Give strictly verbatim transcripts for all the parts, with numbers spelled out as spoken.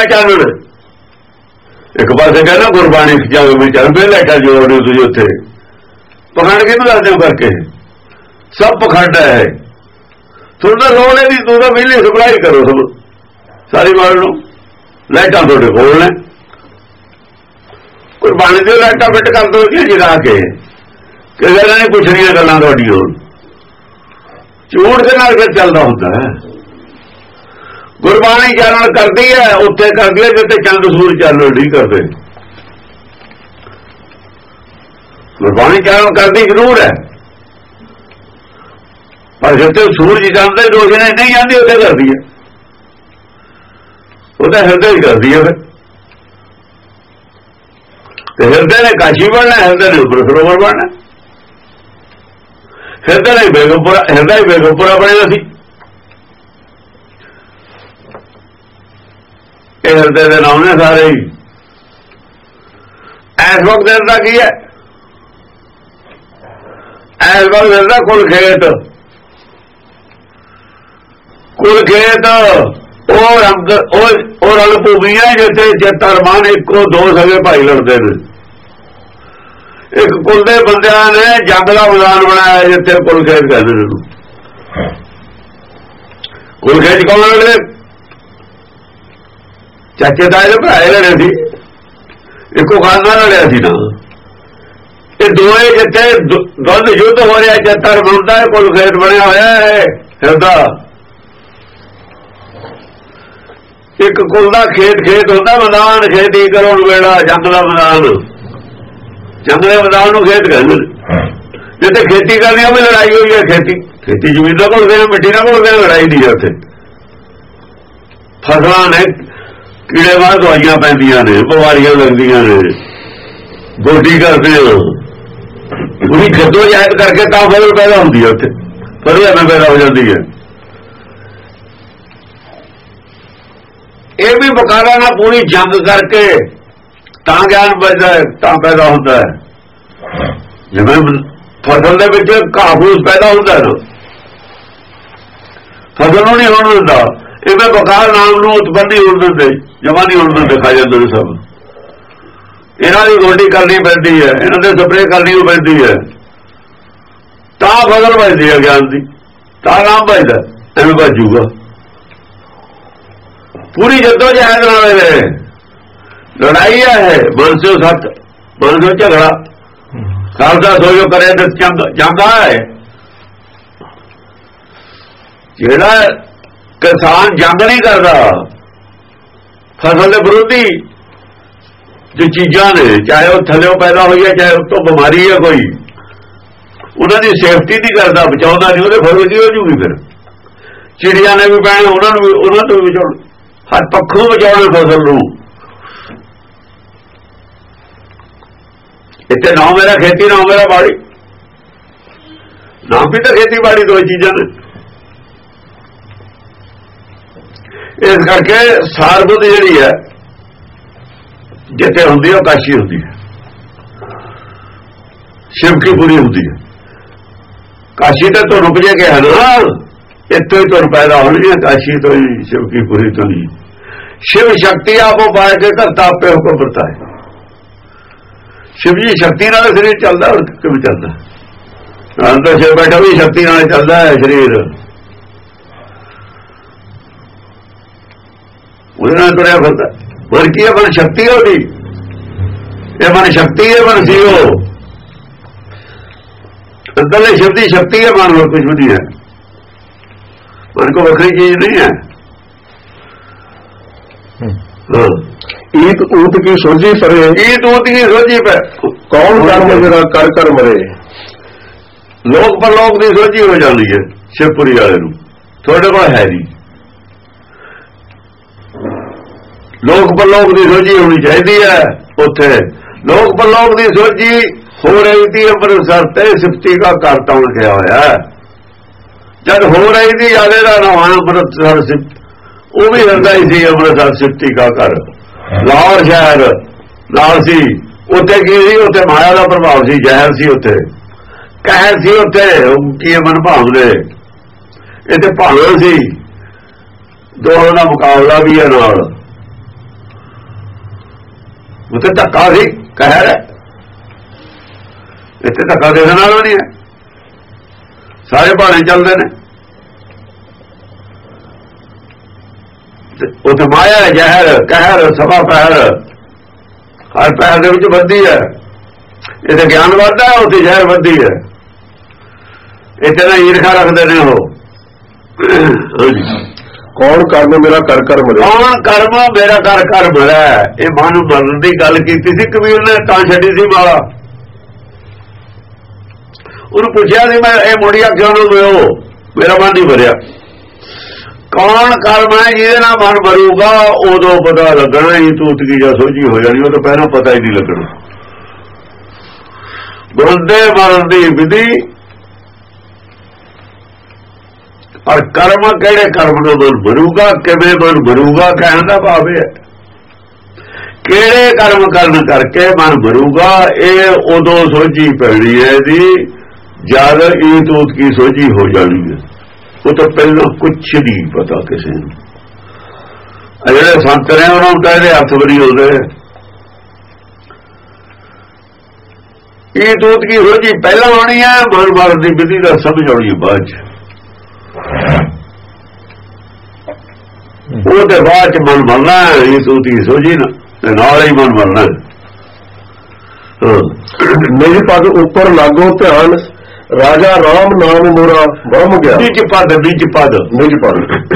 ਚਾਨਣ। ਇੱਕ ਪਾਸੇ ਕਹਿੰਦਾ ਗੁਰਬਾਣੀ ਜਾਵੇ ਵੀ ਚੱਲ ਪਏ ਲੈਟਾ ਜੋੜ ਦਿਓ ਤੁਸੀਂ ਉੱਥੇ। ਪਖੰਡ ਕਿਹਨੂੰ ਦੱਸਦੇ ਹੋ ਕਰਕੇ? ਸਭ ਪਖੰਡ ਹੈ। ਤੁਹਾਨੂੰ ਤਾਂ ਲੋੜ ਹੈ ਨਹੀਂ, ਤੂੰ ਤਾਂ ਵਿਹਲੀ ਸਪਲਾਈ ਕਰੋ ਸਭ ਸਾਰੀ ਵਾਰ ਨੂੰ। ਲਾਈਟਾਂ ਤੁਹਾਡੇ ਕੋਲ ਨੇ, ਗੁਰਬਾਣੀ ਦੀਆਂ ਲਾਈਟਾਂ ਫਿੱਟ ਕਰ ਦੋ ਜੀ ਜਗਾ ਕੇ। ਕਿਸੇ ਨੇ ਪੁੱਛਣੀਆਂ ਗੱਲਾਂ ਤੁਹਾਡੀਆਂ। ਝੂਠ ਦੇ ਨਾਲ ਫਿਰ ਚੱਲਦਾ ਹੁੰਦਾ ਹੈ। ਗੁਰਬਾਣੀ ਚਾਨਣ ਕਰਦੀ ਹੈ, ਉੱਥੇ ਕਰਦੀ ਹੈ ਜਿੱਥੇ ਚੰਦ ਸੂਰਜ ਚਾਨਣ ਨਹੀਂ ਕਰਦੇ। ਗੁਰਬਾਣੀ ਚਾਨਣ ਕਰਦੀ ਜ਼ਰੂਰ ਹੈ, ਪਰ ਜਿੱਥੇ ਸੂਰਜ ਜਾਂਦਾ ਰੋਸ਼ਨੀ ਨਹੀਂ ਆਉਂਦੀ ਉੱਥੇ ਕਰਦੀ ਹੈ। ਉਹਦਾ ਹਿਰਦੇ ਹੀ ਕਰਦੀ ਹੈ। ਫਿਰ ਹਿਰਦੇ ਨੇ ਕਾਸ਼ੀ ਬਣਨਾ, ਹਿਰਦੇ ਨੇ ਉੱਪਰ ਸਰੋਵਰ ਬਣਨਾ। ਹਿਰਦੇ ਨੇ ਬੇਗਮਪੁਰਾ, ਹਿਰਦਾ ਹੀ ਬੇਗਮਪੁਰਾ ਬਣੇਗਾ ਸੀ। ਇਹ ਹਿਰਦੇ ਦੇ ਨਾਮ ਨੇ ਸਾਰੇ ਹੀ। ਇਸ ਵਕਤ ਹਿਰਦਾ ਕੀ ਹੈ? ਇਸ ਵਕਤ ਹਿਰਦਾ ਕੁਲ ਖੇਤ। ਕੁਲ ਖੇਤ ਉਹ ਰੰਗ ਉਹ ਰਲ ਭੂਮੀ ਹੈ ਜਿੱਥੇ ਚੇਤਾ ਰਮਾਨ ਇੱਕੋ ਦੋ ਸਗੇ ਭਾਈ ਲੜਦੇ ਨੇ। ਇੱਕ ਕੁਲ ਦੇ ਬੰਦਿਆਂ ਨੇ ਜੰਗ ਦਾ ਮੈਦਾਨ ਬਣਾਇਆ ਜਿੱਥੇ ਕੁਲ ਖੇਤ ਕਹਿੰਦੇ ਨੇ। ਕੁਲ ਖੇਤ ਕੌਣ ਲੜੇ? ਚਾਚੇ ਤਾਏ ਦੇ ਭਰਾ ਲੜੇ ਸੀ, ਇੱਕੋ ਖਾਨਦਾਨ ਲੜਿਆ ਸੀ ਨਾ। ਇਹ ਦੋਏ ਜਿੱਥੇ ਦੁੱਧ ਯੁੱਧ ਹੋ ਰਿਹਾ ਚੇਤਾ ਰਮਾਨ ਦਾ ਕੁਲ ਖੇਤ ਬਣਿਆ ਹੋਇਆ ਹੈ ਹਿਰਦਾ। ਇੱਕ ਕੁਲ ਦਾ ਖੇਤ ਖੇਤ ਹੁੰਦਾ, ਮੈਦਾਨ ਖੇਤੀ ਕਰੋ ਵੇੜਾ ਜੰਗ ਦਾ ਮੈਦਾਨ। ਜੰਗ ਦੇ ਮੈਦਾਨ ਨੂੰ ਖੇਤ ਕਹਿੰਦੇ ਨੇ। ਜਿੱਥੇ ਖੇਤੀ ਕਰਨੀ ਉਹ ਵੀ ਲੜਾਈ ਹੋਈ ਹੈ। ਖੇਤੀ ਖੇਤੀ ਜ਼ਮੀਨ ਦਾ ਘੁਲਦੇ ਨੇ, ਮਿੱਟੀ ਨਾਲ ਘੁਲਦੇ ਨੇ, ਲੜਾਈ ਨਹੀਂ ਹੈ ਉੱਥੇ। ਫਸਲਾਂ ਨੇ ਕੀੜੇ ਮਾਰ ਦਵਾਈਆਂ ਪੈਂਦੀਆਂ ਨੇ, ਬਿਮਾਰੀਆਂ ਲੱਗਦੀਆਂ ਨੇ, ਗੋਡੀ ਕਰਦੇ ਹੋ। ਉਹਦੀ ਖੱਦੋ ਜਾਇਦ ਕਰਕੇ ਤਾਂ ਫਸਲ ਪੈਦਾ ਹੁੰਦੀ ਹੈ ਉੱਥੇ, ਫਸਲ ਐਵੇਂ ਪੈਦਾ ਹੋ ਜਾਂਦੀ ਹੈ। ਇਹ ਵੀ ਬਕਾਰਾ ਨਾਲ ਪੂਰੀ ਜੰਗ ਕਰਕੇ ਤਾਂ ਗਿਆਨ ਵੱਜਦਾ ਹੈ, ਤਾਂ ਪੈਦਾ ਹੁੰਦਾ ਹੈ। ਜਿਵੇਂ ਫਸਲ ਦੇ ਵਿੱਚ ਘਾਹ ਫੂਸ ਪੈਦਾ ਹੁੰਦਾ ਨਾ, ਫਸਲ ਨੂੰ ਨਹੀਂ ਹੋਣ ਦਿੰਦਾ। ਇਵੇਂ ਬਕਾਰ ਨਾਮ ਨੂੰ ਉਤਪੰਨ ਹੋਣ ਦਿੰਦੇ, ਜਮਾ ਨਹੀਂ ਹੋਣ ਦਿੰਦੇ। ਖਾ ਜਾਂਦੇ ਨੇ ਸਭ। ਇਹਨਾਂ ਦੀ ਗੋਡੀ ਕਰਨੀ ਪੈਂਦੀ ਹੈ, ਇਹਨਾਂ ਦੇ ਸਪਰੇਅ ਕਰਨੀ ਪੈਂਦੀ ਹੈ, ਤਾਂ ਫਸਲ ਵੱਜਦੀ ਹੈ ਗਿਆਨ ਦੀ, ਤਾਂ ਨਾਮ ਵੱਜਦਾ। ਐਵੇਂ ਵੱਜੂਗਾ ਪੂਰੀ ਜੱਦੋ ਜਹਿਦ ਨਾਲ। ਲੜਾਈ ਹੈ ਮਨਸੋ ਸੱਤ, ਮਨਸੋ ਝਗੜਾ। ਖਾਲਸਾ ਸੋਇਓ ਕਰੇ ਤੇ ਜੰਗ ਹੈ। ਜਿਹੜਾ ਕਿਸਾਨ ਜੰਗ ਨਹੀਂ ਕਰਦਾ, ਫਸਲ ਦੇ ਵਿਰੋਧੀ ਜੋ ਚੀਜ਼ਾਂ ਨੇ, ਚਾਹੇ ਉਹ ਥੱਲਿਓਂ ਪੈਦਾ ਹੋਈ ਹੈ, ਚਾਹੇ ਉੱਤੋਂ ਬਿਮਾਰੀ ਹੈ ਕੋਈ, ਉਹਨਾਂ ਦੀ ਸੇਫਟੀ ਨਹੀਂ ਕਰਦਾ, ਬਚਾਉਂਦਾ ਨਹੀਂ, ਉਹਦੇ ਫਸਲ ਕੀ ਹੋ ਜੂਗੀ? ਫਿਰ ਚਿੜੀਆਂ ਨੇ ਵੀ ਪੈਣਾ, ਉਹਨਾਂ ਨੂੰ ਵੀ, ਉਹਨਾਂ ਤੋਂ ਵੀ ਬਚਾਉਣਾ, ਹਰ ਪੱਖੋਂ ਬਚਾਉਣਾ ਫਸਲ ਨੂੰ। ਇੱਥੇ ਨਾ ਮੇਰਾ ਖੇਤੀ, ਨਾ ਮੇਰਾ ਬਾੜੀ। ਨਾ ਵੀ ਤਾਂ ਖੇਤੀਬਾੜੀ ਦੋ ਚੀਜ਼ਾਂ ਨੇ। ਇਸ ਕਰਕੇ ਸਾਰਬੁੱਧ ਜਿਹੜੀ ਹੈ ਜਿੱਥੇ ਹੁੰਦੀ ਹੈ ਉਹ ਕਾਸ਼ੀ ਹੁੰਦੀ ਹੈ, ਸ਼ਿਵ ਕੀ ਪੂਰੀ ਹੁੰਦੀ ਹੈ। ਕਾਸ਼ੀ ਤਾਂ ਤੋਂ ਰੁਕ ਜੇ ਗਿਆ ਨਾ, ਇੱਥੋਂ ਹੀ ਤੁਰ ਪੈਦਾ ਹੋਣੀ ਹੈ। ਕਾਸ਼ੀ ਤੋਂ ਹੀ ਸ਼ਿਵ ਕੀ ਪੂਰੀ ਤੋਂ ਨਹੀਂ। शिव शक्ति आपो पाए के करता आपे हुक्म करता है। शिव जी शक्ति नाल शरीर चलता और किवें चलता? तो शिव बैठा भी शक्ति नाल चलता है शरीर, उसने तुरया फिरता। मन की है? मन शक्ति है उसकी, ये मन शक्ति है, मन सी हो अंदरले शिव की शक्ति है। मन और कुछ भी नहीं है, मन को वखरी चीज नहीं है। ईत ऊत की सोझी परे, ईत ऊत की सोझी पे कौन कर्म मेरा कर कर मरे। लोक पर लोक की सोझी हो जाती है शिवपुरी वाले नूं, थोड़े को है नहीं। लोक पर लोक की सोझी होनी चाहिए है। उत्थे लोक पर लोक की सोझी हो रही थी अमृतसर ते सिफती का करता लिखा होया है। जब हो रही थी यादे का नाम अमृतसर सिफत, वो भी हरदा ही सी अमृतसर सिफती का कर। लाहौर शहर नाल सी, उत्थे की सी, उत्थे माया का प्रभाव सी, जहर सी, उत्थे कहर सी, उत्थे की मन भावने, इत्थे भावना सी। दोनों का मुकाबला भी है नाल। ਉੱਥੇ ਧੱਕਾ ਸੀ, ਕਹਿਰ ਹੈ। ਇੱਥੇ ਧੱਕਾ ਦੇਣ ਨਾਲ ਨਹੀਂ ਹੈ, ਸਾਰੇ ਬਹਾਨੇ ਚੱਲਦੇ ਨੇ। ਉੱਥੇ ਮਾਇਆ ਹੈ, ਜ਼ਹਿਰ, ਕਹਿਰ, ਸਭਾ ਪਹਿਰ, ਹਰ ਪਹਿਰ ਦੇ ਵਿੱਚ ਵੱਧਦੀ ਹੈ। ਇੱਥੇ ਗਿਆਨ ਵੱਧਦਾ ਹੈ, ਉੱਥੇ ਜ਼ਹਿਰ ਵੱਧਦੀ ਹੈ। ਇੱਥੇ ਨਾ ਈਰਖਾ ਰੱਖਦੇ ਨੇ ਉਹ। ਕੌਣ ਕਰਮ ਮੇਰਾ ਕਰ ਕਰ ਮਰੇ, ਕੌਣ ਕਰਮ ਮੇਰਾ ਕਰ ਕਰ ਮਰੇ। ਇਹ ਮਨ ਮਰਨ ਦੀ ਗੱਲ ਕੀਤੀ ਸੀ ਕਬੀਰ ਨੇ, ਤਾਂ ਛੱਡੀ ਸੀ ਮਾਲਾ। ਉਹਨੂੰ ਪੁੱਛਿਆ ਸੀ ਮੈਂ ਇਹ ਮੁੜਿਆ ਕਿਉਂ ਨੂੰ ਦਿਓ, ਮੇਰਾ ਮਨ ਨਹੀਂ ਭਰਿਆ। ਕੌਣ ਕਰਮ ਹੈ ਜਿਹਦੇ ਨਾਲ ਮਨ ਭਰੂਗਾ, ਉਦੋਂ ਪਤਾ ਲੱਗਣਾ ਹੀ ਤੂਤ ਕੀ ਜਾਂ ਸੋਝੀ ਹੋ ਜਾਣੀ। ਉਹ ਤਾਂ ਪਹਿਲਾਂ ਪਤਾ ਹੀ ਨਹੀਂ ਲੱਗਣਾ। ਬੰਦੇ ਮਰਨ ਦੀ ਵਿਧੀ ਔਰ ਕਰਮ ਕਿਹੜੇ ਕਰਮ ਨਾਲ ਮਨ ਭਰੂਗਾ, ਕਿਵੇਂ ਮਨ ਭਰੂਗਾ, ਕਹਿਣ ਦਾ ਭਾਵ ਹੈ ਕਿਹੜੇ ਕਰਮ ਕਰਨ ਕਰਕੇ ਮਨ ਭਰੂਗਾ। ਇਹ ਉਦੋਂ ਸੋਝੀ ਪੈਣੀ ਹੈ ਇਹਦੀ ਜਦ ਇਹ ਤੂਤ ਕੀ ਸੋਝੀ ਹੋ ਜਾਣੀ ਹੈ। ਉਹ ਤਾਂ ਪਹਿਲਾਂ ਕੁਛ ਨਹੀਂ ਪਤਾ ਕਿਸੇ ਨੂੰ। ਜਿਹੜੇ ਸੰਤ ਨੇ ਉਹਨਾਂ ਨੂੰ ਤਾਂ ਇਹਦੇ ਹੱਥ ਬਰੀ ਹੁੰਦੇ। ਇਹ ਤੂਤ ਕੀ ਸੋਝੀ ਪਹਿਲਾਂ ਹੋਣੀ ਹੈ, ਮਨ ਮਾਰਨ ਦੀ ਵਿਧੀ ਦਾ ਸਮਝ ਆਉਣੀ ਹੈ ਬਾਅਦ ਚ। ਉਹਦੇ ਬਾਅਦ ਚ ਮਨ ਮਰਨਾ ਇਹ ਤੂਤ ਕੀ ਸੋਝੀ ਨਾਲ ਹੀ ਮਨ ਮਰਨਾ। ਮੇਰੀ ਪਦ ਉੱਪਰ ਲਾਗੋ ਧਿਆਨ, ਰਾਜਾ ਰਾਮ ਨਾਮ ਮੋਰਾ ਬ੍ਰਹਮ ਗਿਆ। ਨਿਜ ਪਦ, ਨਿਜ ਪਦ, ਨਿਜ ਪਦ,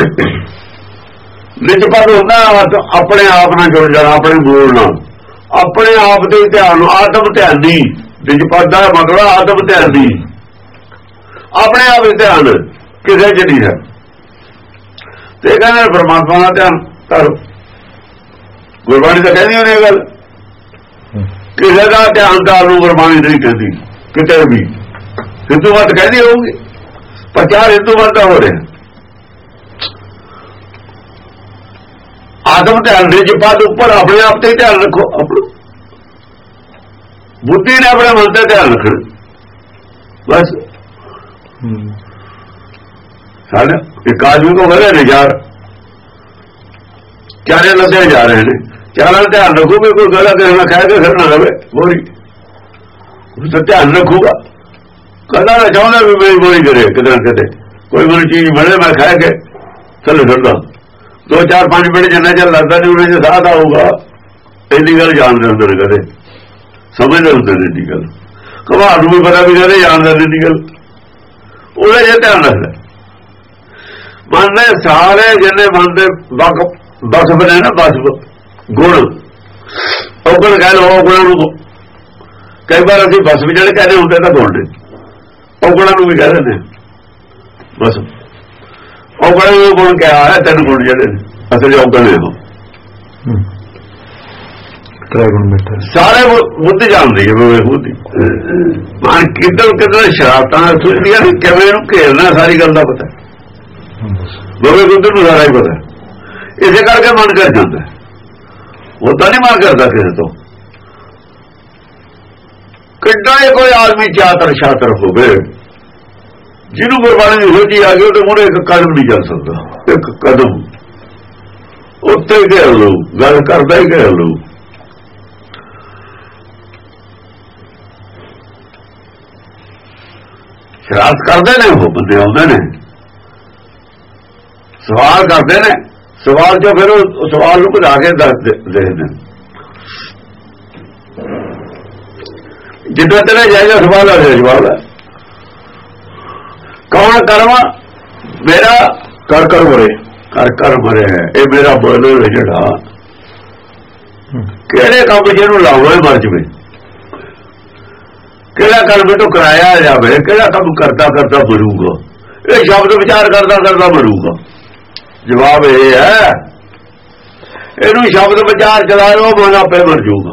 ਨਿਜ ਪਦ ਹੁੰਦਾ ਆਪਣੇ ਆਪ ਨਾਲ ਜੁੜ ਜਾਣਾ, ਆਪਣੇ ਮੂਲ ਨਾਲ, ਆਪਣੇ ਆਪ ਦੇ ਧਿਆਨ ਨੂੰ, ਆਤਮ ਧਿਆਨੀ। ਨਿਜ ਪਦ ਦਾ ਮਤਲਬ ਆਤਮ ਧਿਆਨੀ, ਆਪਣੇ ਆਪ ਦੇ ਧਿਆਨ ਕਿਸੇ ਚ ਨਹੀਂ ਹੈ। ਤੇ ਕਹਿੰਦੇ ਪਰਮਾਤਮਾ ਦਾ ਧਿਆਨ ਕਰ। ਗੁਰਬਾਣੀ ਤਾਂ ਕਹਿੰਦੀ ਉਹਨੇ ਇਹ ਗੱਲ, ਕਿਸੇ ਦਾ ਧਿਆਨ ਕਰਨ ਨੂੰ ਗੁਰਬਾਣੀ ਨਹੀਂ ਕਹਿੰਦੀ ਕਿਤੇ ਵੀ। ਹਿੰਦੂ ਮਤ ਕਹਿੰਦੀ ਹੋਊਗੀ, ਪ੍ਰਚਾਰ ਹਿੰਦੂ ਮਤ ਦਾ ਹੋ ਰਿਹਾ। ਆਤਮ ਧਿਆਨ ਦੇ ਪਦ ਉੱਪਰ ਆਪਣੇ ਆਪ ਤੇ ਧਿਆਨ ਰੱਖੋ। ਆਪਣਾ ਬੁੱਧੀ ਨੇ ਆਪਣੇ ਮਨ ਤੇ ਧਿਆਨ ਰੱਖਣਾ ਬਸ। ਸਾਡੇ ਇੱਕ ਆਦਮੀ ਕੋ ਵਧੇ ਨੇ ਯਾਰ, ਚਾਰੇ ਲੱਗੇ ਜਾ ਰਹੇ ਨੇ, ਚਾਰਾਂ ਦਾ ਧਿਆਨ ਰੱਖੂਗੇ। ਕੋਈ ਗਲਤ ਨਾ ਖਾਏ ਕੇ ਫਿਰ ਨਾ ਰਵੇ ਬੋਰੀ, ਉਸ ਦਾ ਧਿਆਨ ਰੱਖੂਗਾ। ਕਦਾ ਨਾ ਚਾਹੁੰਦਾ ਵੀ ਮੇਰੀ ਬੋਰੀ ਕਰੇ ਕਿਤੇ ਨਾ ਕਿਤੇ ਕੋਈ ਮੈਨੂੰ ਚੀਜ਼ ਮਿਲੇ ਮੈਂ ਖਾਏ ਕੇ ਥੱਲੇ ਫਿਰਦਾ। ਦੋ ਚਾਰ ਪੰਜ ਮਿੰਟ ਜਿੰਨਾ ਚਿਰ ਲੱਗਦਾ ਨਹੀਂ ਉਹਨੇ ਚ ਸਾਧ ਆਊਗਾ। ਇੰਨੀ ਗੱਲ ਜਾਣਦੇ ਹੁੰਦੇ ਨੇ, ਕਦੇ ਸਮਝਦੇ ਹੁੰਦੇ ਨੇ ਇੰਨੀ ਗੱਲ। ਘਬਾਰ ਨੂੰ ਵੀ ਪਤਾ ਵੀ ਕਦੇ ਜਾਣਦੇ ਨੇ ਇੰਨੀ ਗੱਲ। ਉਹਦਾ ਜੇ ਧਿਆਨ ਰੱਖਦਾ ਮਨ ਦੇ ਸਾਰੇ ਜਿੰਨੇ ਮਨ ਦੇ ਬਕ ਬਸ ਬਣੇ ਨਾ, ਬਸ ਗੁਣ ਔਗਣ ਕਹਿ ਲਓ। ਔਗਣਾਂ ਨੂੰ ਕਈ ਵਾਰ ਅਸੀਂ ਬਸ ਵੀ ਜਿਹੜੇ ਕਹਿੰਦੇ ਹੁੰਦੇ ਤਾਂ ਗੁਣ ਨੇ, ਔਗਣਾਂ ਨੂੰ ਵੀ ਕਹਿ ਦਿੰਦੇ ਬਸ। ਔਗਣਾਂ ਨੂੰ ਗੁਣ ਕਿਹਾ ਹੈ, ਤਿੰਨ ਗੁਣ ਜਿਹੜੇ ਨੇ ਅਸਲ ਔਗਣ ਨੇ ਉਹ ਸਾਰੇ ਬੁੱਧ ਜਾਣਦੀ ਹੈ। ਬੁੱਧੀ ਮਨ ਕਿੱਧਰ ਕਿੱਧਰ ਸ਼ਰਾਰਤਾਂ ਸੁਣਦੀਆਂ ਨੇ, ਕਿਵੇਂ ਨੂੰ ਘੇਰਨਾ ਸਾਰੀ ਗੱਲ ਦਾ ਪਤਾ। ਬਾਬੇ ਬੁੱਧ ਨੂੰ ਸਾਰਾ ਹੀ ਪਤਾ। ਇਸੇ ਕਰਕੇ ਮਨ ਕਰ ਜਾਂਦਾ, ਉਹ ਤਾਂ ਨਹੀਂ ਮਨ ਕਰਦਾ ਕਿਸੇ ਤੋਂ। ਕਿੱਡਾ ਇਹ ਕੋਈ ਆਦਮੀ ਚਾਤਰ ਛਾਤਰ ਹੋਵੇ ਜਿਹਨੂੰ ਗੁਰਬਾਣੀ ਦੀ ਸੋਝੀ ਆ ਗਈ, ਉਹਦੇ ਮੂਹਰੇ ਇੱਕ ਕਦਮ ਨਹੀਂ ਚੱਲ ਸਕਦਾ। ਇੱਕ ਕਦਮ ਉੱਤੇ ਹੀ ਘੇਰ ਲਊ, ਗੱਲ ਕਰਦਾ ਹੀ ਘੇਰ ਲਊ। ਸ਼ਰਾਰਤ ਕਰਦੇ ਨੇ ਉਹ ਬੰਦੇ, ਆਉਂਦੇ ਨੇ ਸਵਾਲ ਕਰਦੇ ਨੇ, ਸਵਾਲ ਚੋਂ ਫਿਰ ਉਹ ਸਵਾਲ ਨੂੰ ਭਜਾ ਕੇ ਦੇਖਦੇ ਨੇ। ਜਿੱਦਾਂ ਤੇਰੇ ਜਾਇਜ਼ਾ ਸਵਾਲ ਆ ਰਿਹਾ ਜਵਾਬ ਹੈ। ਕੌਣ ਕਰਮ ਮੇਰਾ ਕਰ ਕਰ ਮਰੇ, ਕਰ ਕਰ ਮਰੇ। ਇਹ ਮੇਰਾ ਬੋਲ ਜਿਹੜਾ ਕਿਹੜੇ ਕੰਮ ਜਿਹਨੂੰ ਲਾਉਣਾ ਮਰ ਜਵੇ, ਕਿਹੜਾ ਕਰਮ ਤੋਂ ਕਰਾਇਆ ਜਾਵੇ, ਕਿਹੜਾ ਕੰਮ ਕਰਦਾ ਕਰਦਾ ਮਰੂਗਾ। ਇਹ ਸ਼ਬਦ ਵਿਚਾਰ ਕਰਦਾ ਕਰਦਾ ਮਰੂਗਾ। ਜਵਾਬ ਇਹ ਹੈ, ਇਹਨੂੰ ਸ਼ਬਦ ਵਿਚਾਰ ਚਲਾਇਓ, ਮਨ ਆਪੇ ਮਰ ਜਾਊਗਾ।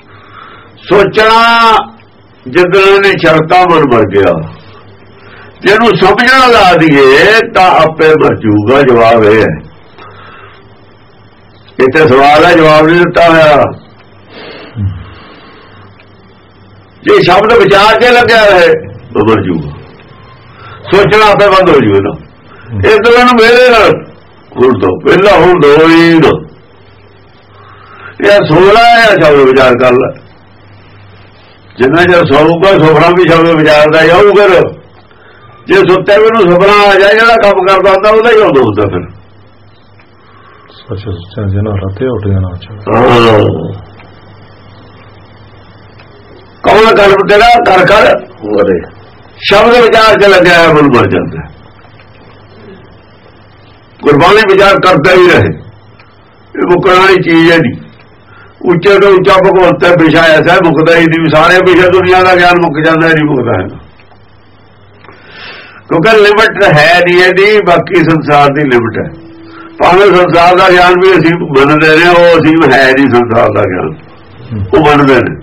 ਸੋਚਣਾ ਜਿੱਦਣ ਨੇ ਛੜਤਾ ਮਨ ਮਰ ਗਿਆ। ਜਿਹਨੂੰ ਸਮਝਣਾ ਲਾ ਦਈਏ ਤਾਂ ਆਪੇ ਮਰ ਜਾਊਗਾ। ਜਵਾਬ ਇਹ ਹੈ। ਇੱਥੇ ਸਵਾਲ ਹੈ, ਜਵਾਬ ਨਹੀਂ ਦਿੱਤਾ ਹੋਇਆ। ਜੇ ਸ਼ਬਦ ਵਿਚਾਰ ਕੇ ਲੱਗਿਆ ਰਹੇ ਤਾਂ ਮਰ ਜਾਊਗਾ। ਸੋਚਣਾ ਆਪੇ ਬੰਦ ਹੋ ਜਾਊਗਾ ਨਾ। ਇਸ ਤਰ੍ਹਾਂ ਨੂੰ ਮੇਰੇ ਨਾਲ ਹੁਣ ਤੋਂ ਪਹਿਲਾਂ ਹੁਣ ਦੋ ਹੀ ਨਾ, ਇਹ ਸੋਲਾ ਹੈ ਸ਼ਬਦ ਵਿਚਾਰ ਕਰ ਲੈ। ਜਿੰਨਾ ਚਿਰ ਸੌਊਗਾ ਸੁਪਨਾ ਵੀ ਸ਼ਬਦ ਵਿਚਾਰਦਾ ਜਾਊ। ਫਿਰ ਜੇ ਸੁੱਤੇ ਵੀ ਨੂੰ ਸੁਪਨਾ ਆ ਜਾਏ ਜਿਹੜਾ ਕੰਮ ਕਰਦਾ ਹੁੰਦਾ ਉਹਦਾ ਹੀ ਉਦੋਂ ਹੁੰਦਾ। ਫਿਰ ਸੱਚ ਸੱਚਾ ਜਨਾ ਰਾਤੇ ਉੱਠ ਜਾਣਾ। ਕੌਣ ਕਰਮ ਤੇਰਾ ਕਰ ਕਰ ਸ਼ਬਦ ਵਿਚਾਰ ਚ ਲੱਗਿਆ ਹੈ ਮਨ ਮਰ ਜਾਂਦਾ। ਗੁਰਬਾਣੀ ਵਿਚਾਰ ਕਰਦਾ ਹੀ ਰਹੇ। ਇਹ ਮੁੱਕਣ ਵਾਲੀ ਚੀਜ਼ ਹੈ ਨਹੀਂ। ਉੱਚੇ ਤੋਂ ਉੱਚਾ ਭਗਵੰਤ ਹੈ ਵਿਸ਼ਾ ਐਸਾ ਮੁੱਕਦਾ ਹੀ ਨਹੀਂ। ਸਾਰੇ ਵਿਸ਼ੇ ਦੁਨੀਆ ਦਾ ਗਿਆਨ ਮੁੱਕ ਜਾਂਦਾ ਨਹੀਂ ਮੁੱਕਦਾ ਹੈ ਕਿਉਂਕਿ ਲਿਮਟ ਹੈ ਨਹੀਂ ਇਹਦੀ। ਬਾਕੀ ਸੰਸਾਰ ਦੀ ਲਿਮਟ ਹੈ। ਭਾਵੇਂ ਸੰਸਾਰ ਦਾ ਗਿਆਨ ਵੀ ਅਸੀਂ ਮੰਨਦੇ ਨੇ ਉਹ ਅਸੀਂ ਹੈ ਨਹੀਂ। ਸੰਸਾਰ ਦਾ ਗਿਆਨ ਉਹ ਮੰਨਦੇ ਨੇ।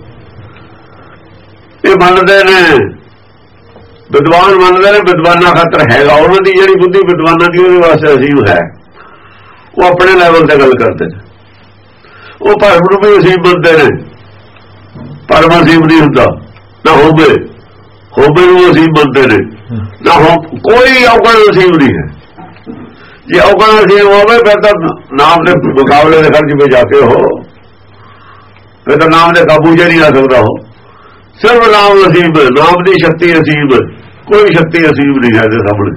ਇਹ ਮੰਨਦੇ ਨੇ ਵਿਦਵਾਨ ਮੰਨਦੇ ਨੇ ਵਿਦਵਾਨਾਂ ਖਾਤਰ ਹੈਗਾ। ਉਹਨਾਂ ਦੀ ਜਿਹੜੀ ਬੁੱਧੀ ਵਿਦਵਾਨਾਂ ਦੀ ਉਹਦੇ ਵਾਸਤੇ ਅਸੀਮ ਹੈ। ਉਹ ਆਪਣੇ ਲੈਵਲ ਤੇ ਗੱਲ ਕਰਦੇ ਨੇ। ਉਹ ਭਰਮ ਨੂੰ ਵੀ ਅਸੀਮ ਮੰਨਦੇ ਨੇ। ਭਰਮ ਅਸੀਮ ਨਹੀਂ ਹੁੰਦਾ ਨਾ ਹੋਵੇ। ਹੋਵੇ ਨੂੰ ਅਸੀਮ ਮੰਨਦੇ ਨੇ ਨਾ ਹੋ। ਕੋਈ ਔਗਣ ਅਸੀਮ ਨਹੀਂ ਹੈ। ਜੇ ਔਗਣ ਅਸੀਮ ਹੋਵੇ ਫਿਰ ਤਾਂ ਨਾਮ ਦੇ ਮੁਕਾਬਲੇ ਦੇ ਖਰਚ ਵਿੱਚ ਜਾ ਕੇ ਹੋ। ਫਿਰ ਤਾਂ ਨਾਮ ਦੇ ਕਾਬੂ ਚ ਨਹੀਂ ਆ ਸਕਦਾ ਹੋ। ਸਿਰਫ ਨਾਮ ਅਸੀਮ। ਨਾਮ ਦੀ ਸ਼ਕਤੀ ਅਸੀਮ। ਕੋਈ ਸ਼ਕਤੀ ਅਸੀਮ ਨਹੀਂ ਹੈ ਇਹਦੇ ਸਾਹਮਣੇ।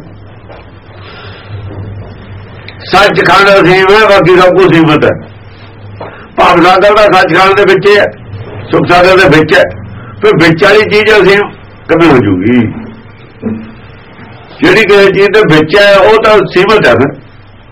ਸੱਚਖੰਡ ਅਸੀਮ ਹੈ ਬਾਕੀ ਸਭ ਕੁਝ ਸੀਮਤ ਹੈ। ਭਾਵ ਸਾਗਰ ਦਾ ਸੱਚਖੰਡ ਦੇ ਵਿੱਚ ਹੈ। ਸੁਖ ਸਾਗਰ ਦੇ ਵਿੱਚ ਹੈ। ਫਿਰ ਵਿੱਚ ਵਾਲੀ ਚੀਜ਼ ਅਸੀਮ ਕਿਵੇਂ ਹੋ ਜੂਗੀ? ਜਿਹੜੀ ਕਿਸੇ ਚੀਜ਼ ਦੇ ਵਿੱਚ ਹੈ ਉਹ ਤਾਂ ਸੀਮਤ ਹੈ। ਫਿਰ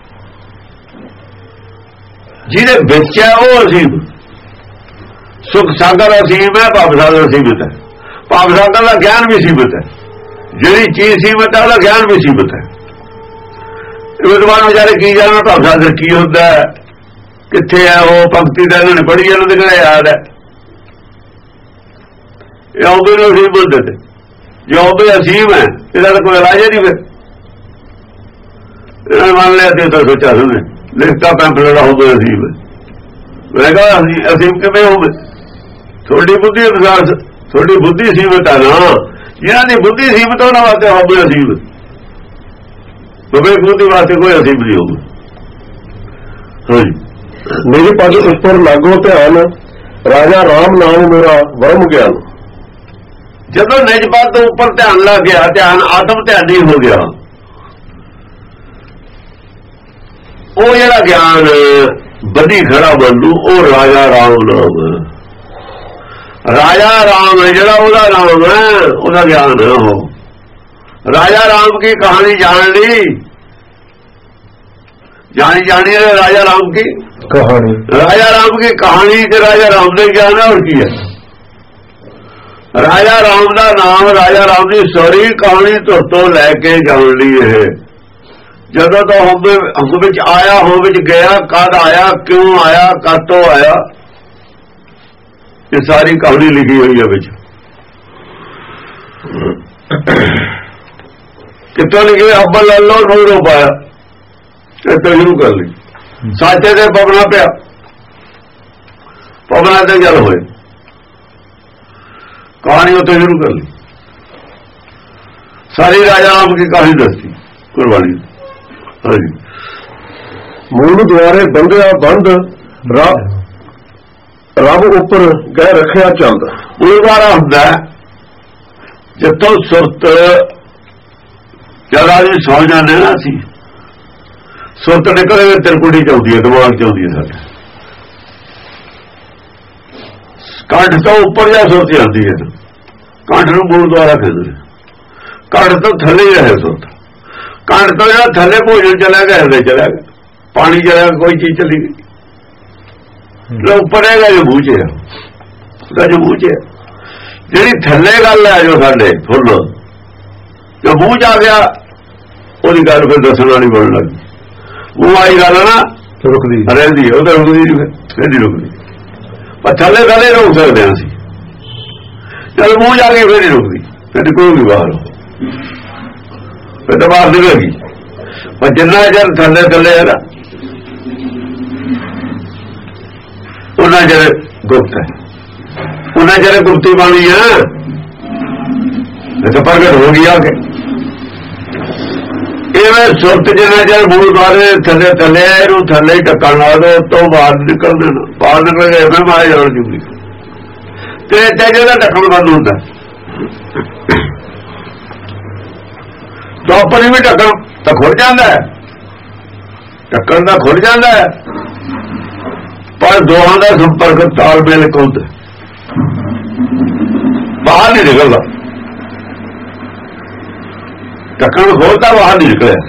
ਜਿਹਦੇ ਵਿੱਚ ਹੈ ਉਹ ਅਸੀਮ। ਸੁਖ ਸਾਗਰ ਅਸੀਮ ਹੈ। ਭਾਵ ਸਾਗਰ ਸੀਮਤ ਹੈ। ਭਾਵ ਸਾਗਰ ਦਾ ਗਿਆਨ ਵੀ ਸੀਮਤ ਹੈ। ਜਿਹੜੀ ਚੀਜ਼ ਸੀਮਤ ਹੈ ਉਹਦਾ ਗਿਆਨ ਵੀ ਸੀਮਤ ਹੈ। ਵਿਦਵਾਨ ਵਿਚਾਰੇ ਕੀ ਜਾਣਨ ਭਾਵ ਸਾਗਰ ਕੀ ਹੁੰਦਾ ਹੈ ਕਿੱਥੇ ਹੈ। ਉਹ ਪੰਕਤੀ ਦਾ ਇਹਨਾਂ ਨੇ ਪੜ੍ਹੀ ਇਹਨਾਂ ਦੇ ਕਿਹੜਾ ਯਾਦ ਹੈ। ਇਹ ਆਉਂਦੇ ਨੂੰ ਅਸੀਮ ਬੋਲਦੇ ਤੇ। ਜੇ ਆਉਂਦੇ ਅਸੀਮ ਹੈ ਇਹਦਾ ਤਾਂ ਕੋਈ ਇਲਾਜ ਨਹੀਂ। ਫਿਰ ਇਹਨਾਂ ਨੇ ਮੰਨ ਲਿਆ ਤੇ ਤਾਂ ਸੋਚਿਆ ਸੁਣੇ ਲਿਖਤਾ ਪੈਂਪਲੇਟ ਹੋਵੇ ਅਸੀਮ। ਮੈਂ ਕਿਹਾ ਅਸੀਮ ਕਿਵੇਂ ਹੋਵੇ? ਤੁਹਾਡੀ ਬੁੱਧੀ ਅਨੁਸਾਰ ਤੁਹਾਡੀ ਬੁੱਧੀ ਸੀਮਤ ਹੈ ਨਾ। ਜਿਹਨਾਂ ਦੀ ਬੁੱਧੀ ਸੀਮਤ ਉਹਨਾਂ ਵਾਸਤੇ ਹੋਵੇ ਅਸੀਮ। ਵਿਵੇਕ ਬੁੱਧੀ ਵਾਸਤੇ ਕੋਈ ਅਸੀਮ ਨਹੀਂ ਹੋਊਗਾ। ਹਾਂਜੀ ਮੇਰੇ ਪਦ ਉੱਪਰ ਲਾਗੋ ਧਿਆਨ ਰਾਜਾ ਰਾਮ ਨਾਮ ਮੇਰਾ ਵਰਮ ਗਿਆਨ। ਜਦੋਂ ਨਿਜ ਪਦ ਤੋਂ ਉੱਪਰ ਧਿਆਨ ਲੱਗ ਗਿਆ ਧਿਆਨ ਆਤਮ ਧਿਆਨੀ ਹੋ ਗਿਆ। ਉਹ ਜਿਹੜਾ ਗਿਆਨ ਬੱਧੀ ਖੜਾ ਬੰਦੂ ਉਹ ਰਾਜਾ ਰਾਮ ਨਾਮ। ਰਾਜਾ ਰਾਮ ਹੈ ਜਿਹੜਾ ਉਹਦਾ ਨਾਮ ਹੈ ਉਹਦਾ ਗਿਆਨ ਹੈ। ਉਹ ਰਾਜਾ ਰਾਮ ਕੀ ਕਹਾਣੀ ਜਾਣ ਲਈ ਜਾਣੀ ਜਾਣੀ है राजा राम की कहानी। राजा राम की कहानी के राजा राम ने ज्ञान है और की है। राजा राम का नाम राजा राम की सारी कहानी तो तो लैके जान ली है। जदों तो हम हम विच आया हो विच गया कद आया क्यों आया कद तो आया ये सारी कहानी लिखी हुई है विच। कितों लिखी अब्बल अल्लो नूर पाया ਇੱਥੇ ਸ਼ੁਰੂ ਕਰ ਲਈ। ਸਾਚੇ ਤੇ ਪਵਨਾ ਪਿਆ ਪਵਨਾ ਤੇ ਜਲ ਹੋਏ ਕਹਾਣੀ ਉੱਥੇ ਸ਼ੁਰੂ ਕਰ ਲਈ। ਸਾਰੀ ਰਾਜਾ ਰਾਮ ਦੀ ਕਹਾਣੀ ਦੱਸੀ ਕੁਰਬਾਨੀ। ਹਾਂਜੀ ਮੂਲ ਦੁਆਰੇ ਬੰਦਿਆ ਬੰਦ ਰੱਬ ਉੱਪਰ ਗਹਿ ਰੱਖਿਆ ਚੰਦ। ਉਲਵਾਰਾ ਹੁੰਦਾ ਜਿੱਥੋਂ ਸੁਰਤ ਜਦ ਆਦਮੀ ਸੌ ਜਾਂਦੇ ਨਾ ਅਸੀਂ ਸੁਰਤ ਨਿਕਲੇ ਤਿਰਕੁੜੀ ਚ ਆਉਂਦੀ ਹੈ ਦਿਮਾਗ ਚ ਆਉਂਦੀ ਹੈ। ਸਾਡੇ ਕੰਠ ਤੋਂ ਉੱਪਰ ਜਾਂ ਸੁਰਤ ਜਾਂਦੀ ਹੈ। ਕੰਠ ਨੂੰ ਮੂਲ ਦੁਆਰਾ ਕਹਿੰਦੇ ਨੇ। ਕੰਠ ਤੋਂ ਥੱਲੇ ਹੀ ਰਹੇ ਸੁਰਤ। ਕੰਠ ਤੋਂ ਜਿਹੜਾ ਥੱਲੇ ਭੋਜਨ ਚਲਾ ਗਿਆ ਹਿਰਦੇ ਚਲਾ ਗਿਆ ਪਾਣੀ ਚਲਾ ਕੋਈ ਚੀਜ਼ ਚਲੀ ਗਈ। ਉੱਪਰ ਹੈਗਾ ਜੋ ਮੂੰਹ ਚ ਹੈ ਉਹਦਾ ਜੋ ਮੂੰਹ ਚ ਹੈ। ਜਿਹੜੀ ਥੱਲੇ ਗੱਲ ਹੈ ਜੋ ਸਾਡੇ ਫੁੱਲ ਜੋ ਮੂੰਹ ਚ ਆ ਗਿਆ ਉਹਦੀ ਗੱਲ ਫਿਰ ਦੱਸਣ ਵਾਲੀ ਬਣਨ ਲੱਗੀ। ਉਹ ਆਈ ਗੱਲ ਨਾ ਰੁਕਦੀ ਰਹਿੰਦੀ ਉਹ ਤਾਂ ਰੁਕਦੀ ਨਹੀਂ ਫਿਰ ਨਹੀਂ ਰੁਕਦੀ। ਪਰ ਥੱਲੇ ਥੱਲੇ ਰੁਕ ਸਕਦੇ ਹਾਂ ਅਸੀਂ। ਚਲ ਮੂੰਹ ਜਾ ਕੇ ਫਿਰ ਨਹੀਂ ਰੁਕਦੀ ਫਿਰ ਕੋਈ ਵੀ ਬਾਹਰ ਫਿਰ ਤਾਂ ਬਾਹਰ ਨਿਕਲੇਗੀ। ਪਰ ਜਿੰਨਾ ਚਿਰ ਥੱਲੇ ਥੱਲੇ ਹੈ ਨਾ ਉਹਨਾਂ ਚਿਰ ਗੁਪਤ ਹੈ। ਉਹਨਾਂ ਚਿਰ ਗੁਪਤੀ ਬਾਣੀ ਹੈ ਇਹ ਤਾਂ ਪ੍ਰਗਟ ਹੋ ਗਈ ਆ ਕੇ। ਇਵੇਂ ਸੁਰਤ ਜਿੰਨਾ ਚਿਰ ਮੂਲ ਬਾਰੇ ਥੱਲੇ ਥੱਲੇ ਇਹਨੂੰ ਥੱਲੇ ਹੀ ਢੱਕਣ ਲਾ ਦੋ ਤੋਂ ਬਾਹਰ ਨਿਕਲ ਦੇਣਾ, ਬਾਹਰ ਨਿਕਲ ਕੇ ਮੈਂ ਮਾਇਆ ਜੋੜ ਜੂਗੀ ਤੇ ਇੱਥੇ ਜਿਹੜਾ ਢੱਕਣ ਬੰਦ ਹੁੰਦਾ ਤਾਂ ਆਪਣੀ ਵੀ ਢੱਕਣ ਤਾਂ ਖੁੱਲ ਜਾਂਦਾ ਹੈ, ਢੱਕਣ ਦਾ ਖੁੱਲ ਜਾਂਦਾ ਹੈ, ਪਰ ਦੋਹਾਂ ਦਾ ਸੰਪਰਕ ਤਾਲਮੇਲ ਹੁੰਦਾ, ਬਾਹਰ ਨਹੀਂ ਨਿਕਲਦਾ। ਢੱਕਣ ਖੋਲਦਾ ਬਾਹਰ ਨਹੀਂ ਨਿਕਲਿਆ,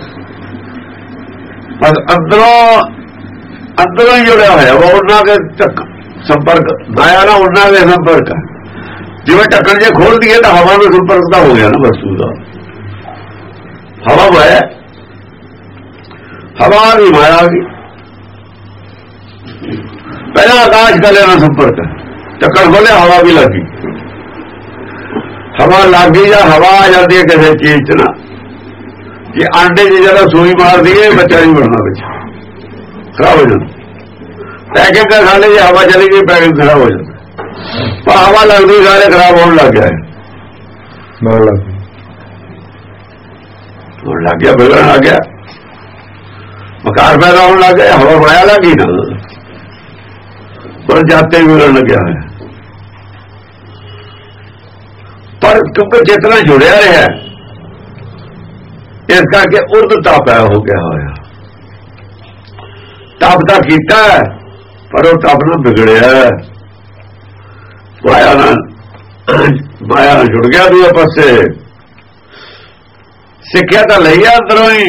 ਬਸ ਅੰਦਰੋਂ ਅੰਦਰੋਂ ਹੀ ਜੁੜਿਆ ਹੋਇਆ ਵਾ ਉਹਨਾਂ ਦੇ ਸੰਪਰਕ ਮਾਇਆ ਨਾਲ, ਉਹਨਾਂ ਦੇ ਸੰਪਰਕ। ਜਿਵੇਂ ਢੱਕਣ ਜੇ ਖੋਲ ਦਈਏ ਤਾਂ ਹਵਾ ਨਾਲ ਸੰਪਰਕ ਤਾਂ ਹੋ ਗਿਆ ਨਾ ਵਸਤੂ ਦਾ, ਹਵਾ ਹੈ, ਹਵਾ ਵੀ ਮਾਇਆ ਆ ਗਈ। ਪਹਿਲਾਂ ਆਕਾਸ਼ ਕਾਲੇ ਨਾਲ ਸੰਪਰਕ, ਢੱਕਣ ਖੋਲਿਆ ਹਵਾ ਵੀ ਲੱਗੀ, ਹਵਾ ਲੱਗ ਗਈ ਜਾਂ ਹਵਾ ਆ ਜਾਂਦੀ ਹੈ ਕਿਸੇ ਚੀਜ਼ 'ਚ ਨਾ, ਜੇ ਆਂਡੇ 'ਚ ਜਿਹੜਾ ਸੂਈ ਮਾਰਦੀ ਹੈ ਬੱਚਾ ਨਹੀਂ ਬਣਨਾ, ਵਿੱਚ ਖਰਾਬ ਹੋ ਜਾਂਦਾ। ਪੈਕਿੰਗ ਦਾ ਖਾਣੇ ਜੇ ਹਵਾ ਚਲੀ ਗਈ ਪੈਕਿੰਗ ਖਰਾਬ ਹੋ ਜਾਂਦਾ, ਪਰ ਹਵਾ ਲੱਗਦੀ ਸਾਰੇ ਖਰਾਬ ਹੋਣ ਲੱਗ ਗਿਆ, ਹੋਣ ਲੱਗ ਗਿਆ, ਵਿਗੜਨ ਲੱਗ ਗਿਆ, ਮਕਾਰ ਪੈਦਾ ਹੋਣ ਲੱਗ ਗਿਆ, ਹਵਾ ਮਾਇਆ ਲੱਗ ਗਈ ਨਾ, ਪਰ ਜਾਤੇ ਹੀ ਵਿਗੜਨ ਲੱਗਿਆ ਹੈ। ਪਰ ਕਿਉਂਕਿ ਚੇਤਨਾ ਜੁੜਿਆ ਰਿਹਾ, ਇਸ ਕਰਕੇ ਉਰਦ ਤਪ ਹੈ ਹੋ ਗਿਆ ਹੋਇਆ, ਤਪ ਤਾਂ ਕੀਤਾ ਪਰ ਉਹ ਤਪ ਨਾਲ ਵਿਗੜਿਆ, ਮਾਇਆ ਨਾਲ ਮਾਇਆ ਨਾਲ ਜੁੜ ਗਿਆ ਦੂਏ ਪਾਸੇ। ਸਿੱਖਿਆ ਤਾਂ ਲਈ ਆ ਅੰਦਰੋਂ ਹੀ,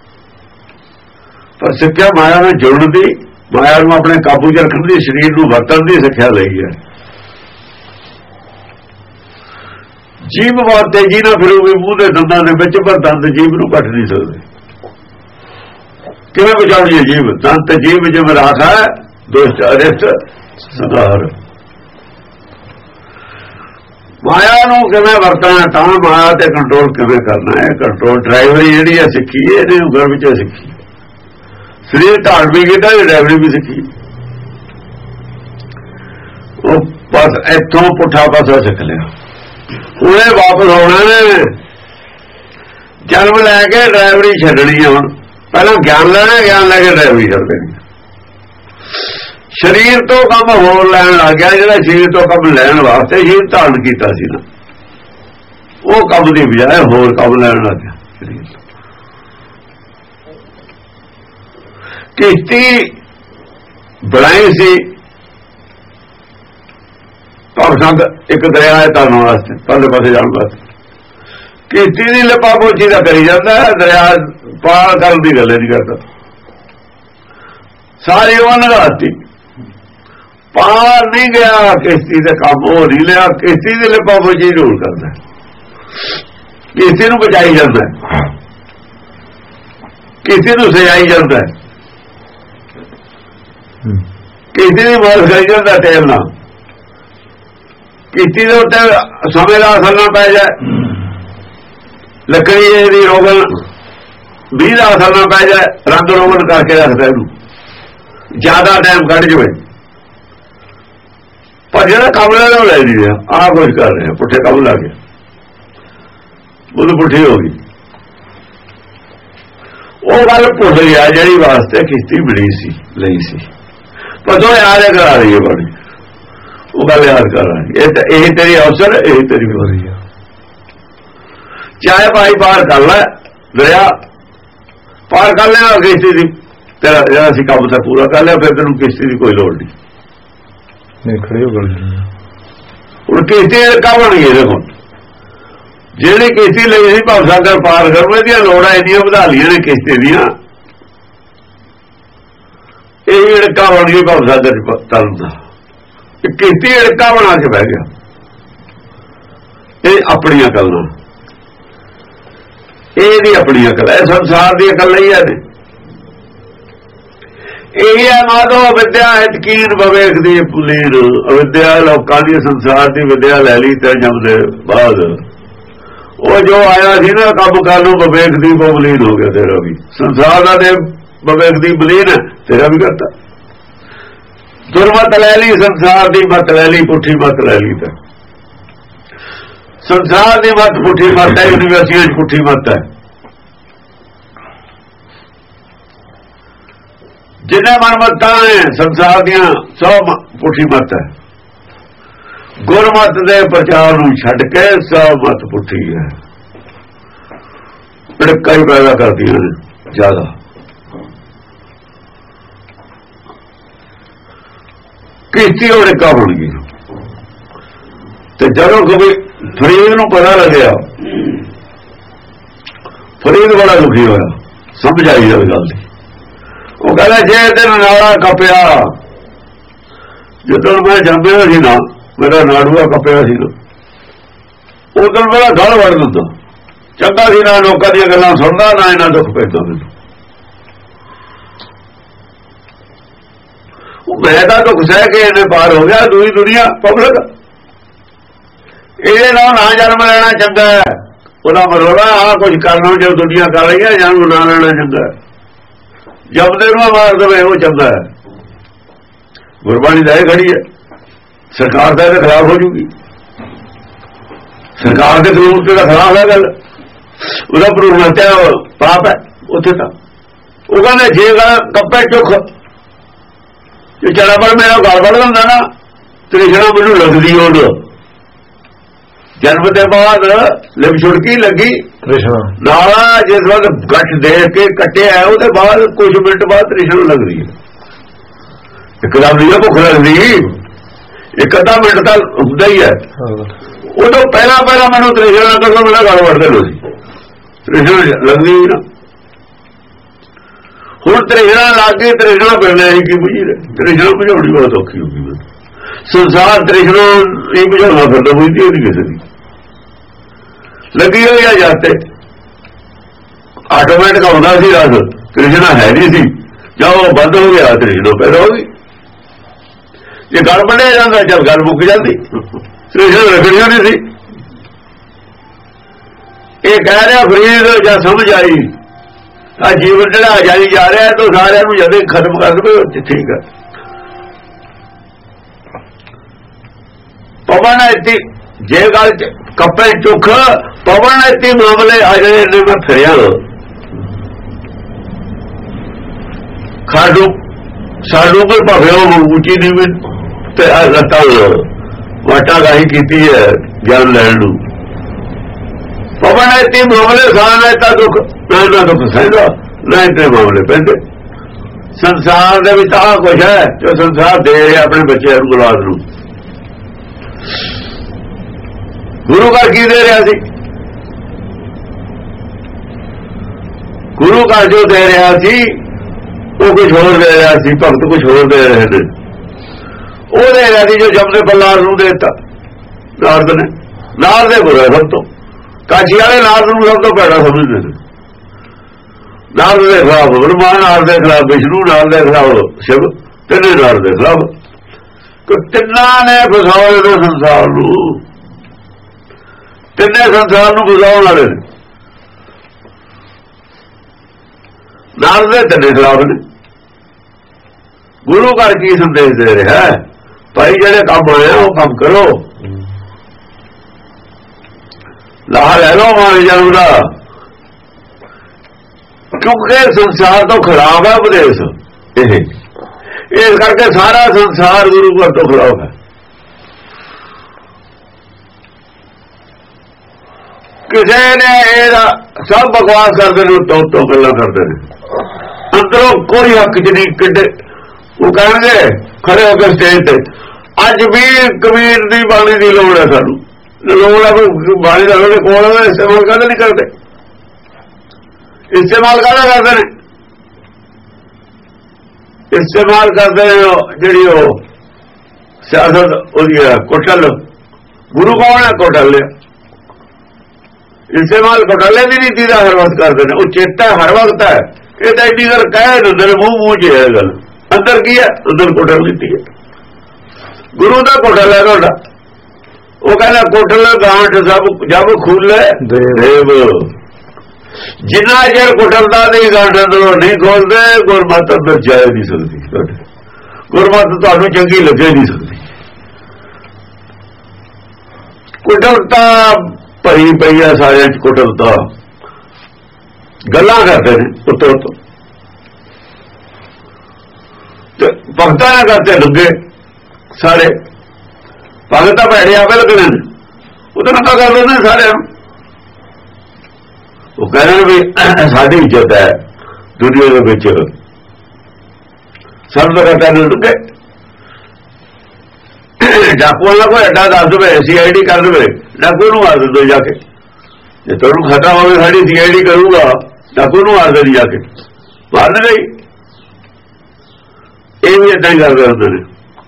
ਪਰ ਸਿੱਖਿਆ ਮਾਇਆ ਨਾਲ ਜੁੜਨ ਦੀ, ਮਾਇਆ ਨੂੰ ਆਪਣੇ ਕਾਬੂ 'ਚ ਰੱਖਣ ਦੀ, ਸਰੀਰ ਨੂੰ ਵਰਤਣ ਦੀ ਸਿੱਖਿਆ ਲਈ ਹੈ। ਜੀਭ ਬਹੁਤ ਤੇਜ਼ੀ ਨਾਲ ਫਿਰੂਗੀ ਮੂੰਹ ਦੇ ਦੰਦਾਂ ਦੇ ਵਿੱਚ, ਪਰ ਦੰਦ ਜੀਭ ਨੂੰ ਕੱਟ ਨਹੀਂ ਸਕਦੇ। ਕਿਵੇਂ ਬਚਾਉਣੀ ਹੈ ਜੀਭ? ਦੰਦ ਤੇ ਜੀਭ ਜਿਵੇਂ ਰਾਖਾ ਹੈ, ਦੁਸ਼ਟ ਅਰਿਸ਼ਟ ਸੰਹਾਰ। ਮਾਇਆ ਨੂੰ ਕਿਵੇਂ ਵਰਤਣਾ, ਤਾਂ ਮਾਇਆ ਤੇ ਕੰਟਰੋਲ ਕਿਵੇਂ ਕਰਨਾ ਹੈ, ਕੰਟਰੋਲ ਡਰਾਈਵਰੀ ਜਿਹੜੀ ਹੈ ਸਿੱਖੀ, ਇਹਦੇ ਘਰ ਵਿੱਚ ਸਿੱਖੀ। ਸਰੀਰ ਢਾਲ ਵੀ ਕੀਤਾ, ਡਰਾਈਵਰੀ ਵੀ ਸਿੱਖੀ। ਉਹ ਬਸ ਇੱਥੋਂ ਪੁੱਠਾ ਪਾਸਾ ਸਿੱਖ ਲਿਆ, ਉਹਨੇ ਵਾਪਸ ਆਉਣਾ ਨੇ, ਜਨਮ ਲੈ ਕੇ ਡਰਾਈਵਰੀ ਛੱਡਣੀ ਹੈ। ਹੁਣ ਪਹਿਲਾਂ ਗਿਆਨ ਲੈਣਾ, ਗਿਆਨ ਲੈ ਕੇ ਡਰਾਈਵਰੀ ਛੱਡ ਦੇਣੀ। ਸਰੀਰ ਤੋਂ ਕੰਮ ਹੋਰ ਲੈਣ ਲੱਗ ਗਿਆ, ਜਿਹੜਾ ਸਰੀਰ ਤੋਂ ਕੰਮ ਲੈਣ ਵਾਸਤੇ ਸਰੀਰ ਧਾਰਨ ਕੀਤਾ ਸੀ ਨਾ, ਉਹ ਕੰਮ ਦੀ ਬਜਾਏ ਹੋਰ ਕੰਮ ਲੈਣ ਲੱਗ ਗਿਆ ਸਰੀਰ। ਕਿਸ਼ਤੀ ਬਣਾਈ ਸੀ ਸੰਗ ਇੱਕ ਦਰਿਆ ਹੈ ਤਰਨ ਵਾਸਤੇ, ਪਰਲੇ ਪਾਸੇ ਜਾਣ ਵਾਸਤੇ, ਕਿਸ਼ਤੀ ਦੀ ਲੱਪਾ ਪੋਚੀ ਦਾ ਕਰੀ ਜਾਂਦਾ, ਦਰਿਆ ਪਾਰ ਕਰਨ ਦੀ ਗੱਲ ਨਹੀਂ ਕਰਦਾ। ਸਾਰੀ ਉਹ ਨਗਾਤੀ, ਪਾਰ ਨਹੀਂ ਗਿਆ, ਕਿਸ਼ਤੀ ਦੇ ਕੰਮ ਹੋ ਨਹੀਂ ਲਿਆ, ਕਿਸ਼ਤੀ ਦੀ ਲੱਪਾ ਪੋਚੀ ਜ਼ਰੂਰ ਕਰਦਾ, ਕਿਸ਼ਤੀ ਨੂੰ ਬਚਾਈ ਜਾਂਦਾ, ਕਿਸ਼ਤੀ ਨੂੰ ਸਜਾਈ ਜਾਂਦਾ, ਕਿਸ਼ਤੀ ਦੀ ਮਾਲਕ ਕਰੀ ਜਾਂਦਾ ਤੇਲ ਨਾਲ। ਕਿਸ਼ਤੀ ਦੇ ਉੱਤੇ ਸਮੇਂ ਦਾ ਅਸਰ ਨਾ ਪੈ ਜਾਏ, ਲੱਕੜੀ ਦੀ ਰੋਗਨ ਵੀਹ ਦਾ ਅਸਰ ਨਾ ਪੈ ਜਾਏ, ਰੰਗ ਰੋਗਨ ਕਰਕੇ ਰੱਖਦਾ ਇਹਨੂੰ, ਜ਼ਿਆਦਾ ਟਾਈਮ ਕੱਢ ਜਾਵੇ। ਪਰ ਜਿਹੜਾ ਕੰਮ ਲੈਣਾ ਉਹ ਲੈ ਨਹੀਂ ਰਿਹਾ, ਆਹ ਕੁਝ ਕਰ ਰਿਹਾ, ਪੁੱਠੇ ਕੰਮ ਲਾ ਗਿਆ, ਉਹਨੂੰ ਪੁੱਠੀ ਹੋ ਗਈ। ਉਹ ਗੱਲ ਭੁੱਲ ਗਿਆ ਜਿਹੜੀ ਵਾਸਤੇ ਕਿਸ਼ਤੀ ਬਣੀ ਸੀ, ਲਈ ਸੀ, ਪਰ ਜੋ ਯਾਦ ਕਰਾ ਰਹੀ ਹੈ ਬੜੀ, ਉਹ ਗੱਲ ਯਾਦ ਕਰ ਰਹੀ ਹੈ। ਇਹ ਤੇਰੀ ਅਵਸਰ, ਇਹ ਤੇਰੀ ਹੋ ਰਹੀ ਹੈ। ਚਾਹੇ ਭਾਈ ਪਾਰ ਕਰ ਲੈ, ਦਰਿਆ ਪਾਰ ਕਰ ਲੈਣਾ, ਕਿਸ਼ਤੀ ਦੀ ਤੇਰਾ ਜਿਹੜਾ ਸੀ ਕੰਮ ਤਾਂ ਪੂਰਾ ਕਰ ਲਿਆ, ਫਿਰ ਤੈਨੂੰ ਕਿਸ਼ਤੀ ਦੀ ਕੋਈ ਲੋੜ ਨਹੀਂ, ਨਹੀਂ ਖੜੇ ਹੋ ਗਏ। ਹੁਣ ਕਿਸ਼ਤੀ ਰਕਾ ਬਣ ਗਈ, ਦੇਖੋ ਜਿਹੜੀ ਕਿਸ਼ਤੀ ਲਈ ਸੀ ਭਵਸਾਗਰ ਪਾਰ ਕਰਨ ਦੀਆਂ ਲੋੜਾਂ ਇੰਨੀਆਂ ਵਧਾ ਲਈਆਂ ਨੇ ਕਿਸ਼ਤੀ ਦੀਆਂ, ਇਹ ੜਕਾ ਬਣ ਗਈ ਭਵਸਾਗਰ ਤਰਨ ਦਾ, ਕਿਸ਼ਤੀ ੜਕਾ ਬਣਾ ਕੇ ਬਹਿ ਗਿਆ। ਇਹ ਆਪਣੀਆਂ ਗੱਲਾਂ, ਇਹਦੀ ਆਪਣੀ ਅਕਲ ਹੈ, ਸੰਸਾਰ ਦੀ ਅਕਲ ਨਹੀਂ ਹੈ। ਇਹ ਹੈ ਮਾਧੋ ਵਿਦਿਆ ਇਤਕੀਨ ਵਿਵੇਕ ਦੀ ਪੁਲੀਨ, ਅਵਿਦਿਆ ਲੋਕਾਂ ਦੀ ਸੰਸਾਰ ਦੀ ਵਿਦਿਆ ਲੈ ਲਈ ਤੇ ਜੰਮਦੇ ਬਾਅਦ ਉਹ ਜੋ ਆਇਆ ਸੀ ਨਾ ਕੰਮ ਕਰ ਨੂੰ ਵਿਵੇਕ ਦੀ ਬਲੀਨ ਹੋ ਗਿਆ। ਤੇਰਾ ਵੀ ਸੰਸਾਰ ਦਾ ਤੇ ਵਿਵੇਕ ਦੀ ਬਲੀਨ ਹੈ, ਤੇਰਾ ਵੀ ਕਰਤਾ। ਦੁਰਮਤ ਲੈ ਲਈ, ਸੰਸਾਰ ਦੀ ਮਤ ਲੈ ਲਈ, ਪੁੱਠੀ ਮਤ ਲੈ ਲਈ। ਤਾਂ ਸੰਸਾਰ ਦੀ ਮਤ ਪੁੱਠੀ ਮਤ ਹੈ, ਯੂਨੀਵਰਸਿਟੀਆਂ 'ਚ ਪੁੱਠੀ ਮਤ ਹੈ, जिन्हें मनमत्ता ने संसार दियां सब पुठी मत है, गुरमत दे प्रचार नूं छड्ड के सब मत पुठी है, भड़का ही पैदा करदियां ने ज्यादा। किश्ती उड़का बन गई। तो जदों कभी फरीद नूं पता लग्या, फरीद बड़ा दुखी होया, समझ आई इस गल दी। वो कहता जे दिन नाड़ा कपिया, जिदन मैं जंमिया सी ना, मेरा नाड़ूआ कपिया सी ना, उदन मेरा गल वड़ दिंदा, चंगा सी ना लोकां दीयां गल्लां सुणदा, ना इन्ना दुख पैंदा मैनूं। मैं तां दुख सह के इन्ने पार हो गया, दूई दुनिया पब्लिक ਇਹਦੇ ਨਾਲ ਨਾ ਜਨਮ ਲੈਣਾ ਚੰਗਾ ਹੈ, ਉਹਦਾ ਮਰੋੜਾ ਆ ਕੁਝ ਕਰਨਾ ਜੋ ਦੁਨੀਆ ਕਰ ਰਹੀ ਹੈ, ਜਨਮ ਨਾ ਲੈਣਾ ਚੰਗਾ ਹੈ, ਜਪਦੇ ਨੂੰ ਮਾਰ ਦੇਵੇ ਉਹ ਚੰਗਾ ਹੈ। ਗੁਰਬਾਣੀ ਦਾ ਇਹ ਖੜੀ ਹੈ, ਸਰਕਾਰ ਦਾ ਇਹਦੇ ਖਿਲਾਫ ਹੋ ਜੂਗੀ, ਸਰਕਾਰ ਦੇ ਕਾਨੂੰਨ ਤੇ ਦਾ ਖਿਲਾਫ ਹੈ ਗੱਲ, ਉਹਦਾ ਪ੍ਰੂਫ ਹੱਤਿਆ ਪਾਪ ਹੈ ਉੱਥੇ ਤਾਂ। ਉਹ ਕਹਿੰਦੇ ਜੇ ਕੱਪੇ ਚੁੱਕ ਜੇ ਚੜਾ ਪਰ ਮੇਰਾ ਗਲ ਵੜ ਦਿੰਦਾ ਨਾ, ਤ੍ਰਿਸ਼ਨਾ ਮੈਨੂੰ ਲੱਗਦੀ ਉਹ जन्म के बाद लिप छुड़की लगी नाला, जिस वक्त गठ देख के कटे है उसके बाद कुछ मिनट बाद तृष्णा लग रही है। एकदम नहीं भुख लगती, एक अद्धा मिनट तक होंगे ही है। उदो पहला पहला मैंने तृष्णा लगता मेरा गल वड़ देना सी, तृष्णा लगनी ही ना। हुण तृष्णा लग गई, तृष्णा करना ही की बुझी रहे, तृष्णा बुझानी बहुत औखी होगी। संसार तृष्णा नहीं बुझाना फिरता, बुझती नहीं किसी की लगी हुई है। जाते आटोमैटिक आउंदा सी रस, तृष्णा है नहीं सी, जब वो बंद हो गया तृष्णा पैदा हो गई। जे गल बढ़िया जाता चल गल मुक जाती, तृष्णा रखनी नहीं सी। ये कह रहा फरीद या समझ आई आ जीवन चढ़ा जाई जा रहा है, तो सारे जब खत्म कर दो ठीक है। पवन इतनी जे गल कपे चुख पवन इतनी मामले आ जाए मैं फिर खाडू साडू कोई भावे ऊंची नीवी लत्ता वाटा गाही की है ज्ञान लैन। पवन इतनी मामले खान इतना दुख ना इतना दुख सहगा ना इतने मामले पेंदे। संसार दे विच आ कुछ है जो संसार दे रहा अपने बच्चे गुलाब नूं, गुरु घर की दे रहा सी, गुरु घर जो दे रहा सी वो कुछ होर दे रहा सी, भगत कुछ होर दे रहे थे। वो दे रहा सी जो जमने बल्लार नूं देता नारद ने। नारद बुरा सब तो, काशी वाले नारद नूं सब तो पैड़ा समझते थे। नारद के खिलाफ ब्रह्मा, नारद के खिलाफ विष्णु, नारद के खिलाफ शिव, तिने नारद के खिलाफ, तिना ने फसाया संसार नूं, तिने संसार नूं फसाउण वाले ने। नारद दे तिने खिलाफ ने। गुरु घर की संदेश दे रहा है, भाई जेड़े काम आए वो काम करो, लाह लै लो माने जन्म का, क्योंकि संसार तो खिलाफ है उपदेश। इस करके सारा संसार गुरु घर तो खिलाफ है। किसी ने सब बकवास करते हैं, तो तो गल्लां करते हैं, अंदरों कोई हक च नहीं। किड्डे वो कहेंगे खड़े होकर स्टेज पे, अज भी कबीर की बाणी की लोड़ है, सानू लोड़ है बाणी का कोल इस्तेमाल कदे नहीं करते, इस्तेमाल कदा करते हैं, इस्तेमाल करते जी सियासत कोटल। गुरु कौन है? कोटल। इस्तेमाल कोटले की नीति का हर वक्त करते हैं। वो चेता हर वक्त है, ये तो एडी गल कह दिंदे मूँह मूँह च है गल, अंदर की है? अंदर कोटल नीति है। गुरु का कोटल है तुहाडा, वो कहना कोटल गांठ सब जब खुले देव, जिन्ना चेर कुटलता नहीं गांठ अंदरों नहीं खोलते, गुरमत अंदर जा नहीं सकती, गुरमत तुहानू चंगी लगे नहीं सकती। कुटलता भरी पई है सारे, कुटलता गल्लां करते हैं उत्तर तो। ਤੇ ਭਗਤਾਂ ਨੇ ਕਰਤੇ ਲੱਗੇ ਸਾਰੇ। ਭਗਤਾਂ ਭੈੜੇ ਆਪੇ ਲੱਗਣੇ ਨੇ, ਉਹ ਤਾਂ ਨਕਾ ਕਰ ਦਿੰਦੇ ਸਾਰਿਆਂ ਨੂੰ। ਉਹ ਕਹਿੰਦੇ ਵੀ ਸਾਡੀ ਇੱਜ਼ਤ ਹੈ ਦੁਨੀਆ ਦੇ ਵਿੱਚ, ਸਭ ਦਾ ਕਰਤਾ ਨੂੰ ਲੱਗੇ। ਡਾਕੂਆਂ ਦਾ ਕੋਈ ਅੱਡਾ ਦੱਸ ਦੇਵੇ, ਸੀ ਆਈ ਡੀ ਕਰ ਦੇਵੇ, ਡਾਕੂ ਨੂੰ ਮਾਰ ਦਿੰਦੇ ਜਾ ਕੇ। ਜੇ ਤੁਹਾਨੂੰ ਖਤਰਾ ਹੋਵੇ ਸਾਡੀ ਸੀ ਆਈ ਡੀ ਕਰੂਗਾ, ਡਾਕੂ ਨੂੰ ਮਾਰ ਦੇਣੀ ਜਾ ਕੇ, ਮਾਰ ਦੇ ਨਹੀਂ। ਇਹ ਵੀ ਏਦਾਂ ਹੀ ਕਰਦੇ ਹੁੰਦੇ ਨੇ।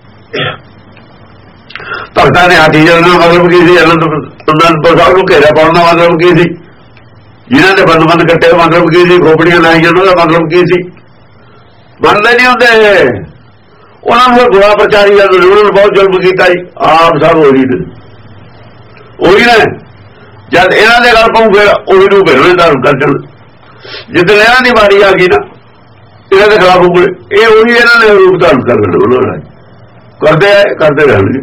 ਭਗਤਾਂ ਨੇ ਹਾਥੀ ਜਲਣਾ ਮਤਲਬ ਕੀ ਸੀ? ਅਨੰਦਪੁਰ ਸਾਹਿਬ ਨੂੰ ਘੇਰਾ ਪਾਉਣ ਦਾ ਮਤਲਬ ਕੀ ਸੀ? ਜਿਨ੍ਹਾਂ ਦੇ ਬੰਦ ਬੰਦ ਕੱਟੇ ਮਤਲਬ ਕੀ ਸੀ? ਖੋਪੜੀਆਂ ਲਾਈਆਂ ਉਹਦਾ ਮਤਲਬ ਕੀ ਸੀ? ਮੰਨਦੇ ਨਹੀਂ ਹੁੰਦੇ। ਉਹਨਾਂ ਨੂੰ ਗੁਆ ਪ੍ਰਚਾਰੀ ਜਾਂਦੇ, ਉਹਨਾਂ ਨੂੰ ਬਹੁਤ ਜ਼ੁਲਮ ਕੀਤਾ ਜੀ। ਆਪ ਸਭ ਉਹੀ ਨੇ, ਉਹੀ ਨੇ। ਜਦ ਇਹਨਾਂ ਦੇ ਗੱਲ ਪਾਉ ਫਿਰ ਉਹੀ ਨੂੰ ਫਿਰ ਧਾਰਨ ਕਰ ਜਾਣ। ਜਿੱਦ ਇਹਨਾਂ ਦੀ ਵਾਰੀ ਆ ਗਈ ਨਾ ਇਹਨਾਂ ਦੇ ਖਿਲਾਫ ਹੋਊਗੇ, ਇਹ ਉਹੀ ਇਹਨਾਂ ਨੇ ਰੂਪ ਧਾਰਨ ਕਰ ਲੈਣਾ। ਉਹਨਾਂ ਨੇ ਕਰਦੇ ਆਏ, ਕਰਦੇ ਰਹਿਣਗੇ।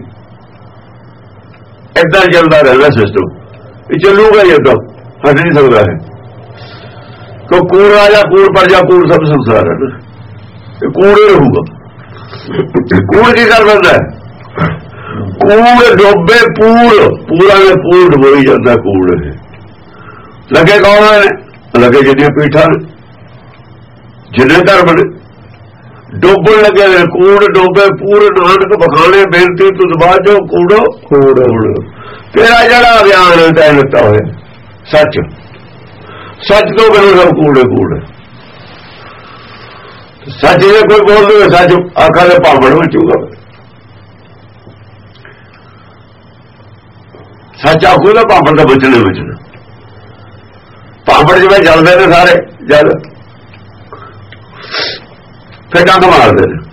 ਏਦਾਂ ਚੱਲਦਾ ਰਹਿੰਦਾ ਸਿਸਟਮ, ਇਹ ਚੱਲੂਗਾ ਹੀ ਏਦਾਂ, ਹਟ ਨਹੀਂ ਸਕਦਾ ਹੈ। ਕਿਉਂ ਕੂੜ ਰਾਜਾ ਕੂੜ ਪ੍ਰਜਾ ਕੂੜ ਸਭ ਸੰਸਾਰ ਹੈ, ਇਹ ਕੂੜ ਹੀ ਰਹੂਗਾ। ਕੂੜ ਕੀ ਕਰ ਦਿੰਦਾ? ਕੂੜ ਡੋਬੇ ਪੂਰ, ਪੂਰਾ ਨੇ ਪੂਰ ਡਬੋਈ ਜਾਂਦਾ ਕੂੜ। ਲੱਗੇ ਕੌਣ ਨੇ? ਲੱਗੇ ਜਿਹੜੀਆਂ ਪੀਠਾਂ ਨੇ, ਜਿੰਨੇ ਧਰਮ ਨੇ ਡੋਬਣ ਲੱਗੇ ਨੇ। ਕੂੜ ਡੋਬੇ ਪੂਰ ਨਾਨਕ ਬਖਾਣੇ ਬੇਨਤੀ ਤੁਧ ਬਾਝੋ ਕੂੜੋ ਕੂੜ। ਤੇਰਾ ਜਿਹੜਾ ਅਭਿਆਨ ਤੈਅ ਦਿੱਤਾ ਹੋਇਆ ਸੱਚ, ਸੱਚ ਤੋਂ ਬਿਨਾਂ ਸਭ ਕੂੜੇ ਕੂੜ। ਸੱਚ ਜੇ ਕੋਈ ਬੋਲ ਦੇ ਸੱਚ ਆਖਾਂ ਦੇ ਭਾਵੜ ਮਚੂਗਾ। ਸੱਚ ਆਖੂ ਦਾ ਭਾਵੜ ਦਾ ਬਚਣੇ ਬਚਣਾ। ਭਾਵੜ ਜਿਵੇਂ ਜਲਦੇ ਨੇ ਸਾਰੇ, ਜਲ ਫਿਰ ਡੰਗ ਮਾਰਦੇ ਨੇ।